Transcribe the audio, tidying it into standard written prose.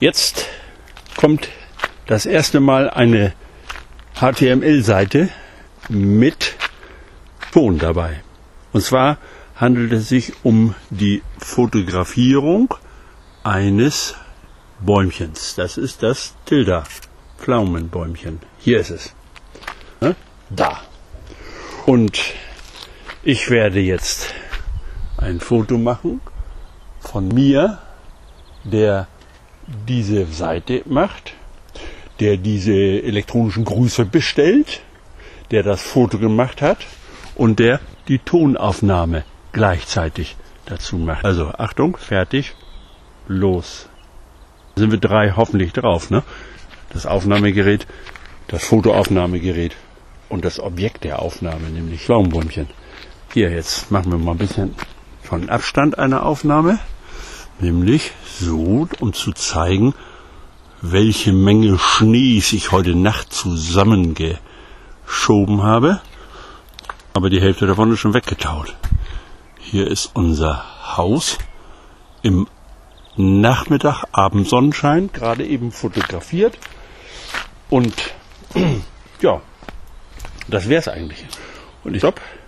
Jetzt kommt das erste Mal eine HTML-Seite mit Ton dabei. Und zwar handelt es sich um die Fotografierung eines Bäumchens. Das ist das Tilda-Pflaumenbäumchen. Hier ist es. Da. Und ich werde jetzt ein Foto machen von mir, der diese Seite macht, der diese elektronischen Grüße bestellt, der das Foto gemacht hat und der die Tonaufnahme gleichzeitig dazu macht. Also Achtung, fertig, los. Da sind wir 3 hoffentlich drauf, ne? Das Aufnahmegerät, das Fotoaufnahmegerät und das Objekt der Aufnahme, nämlich Pflaumenbäumchen. Hier, jetzt machen wir mal ein bisschen von Abstand eine Aufnahme, nämlich so, um zu zeigen, welche Menge Schnees ich heute Nacht zusammengeschoben habe. Aber die Hälfte davon ist schon weggetaut. Hier ist unser Haus im Nachmittag, Abendsonnenschein, gerade eben fotografiert. Und ja, das wär's eigentlich. Und ich glaube,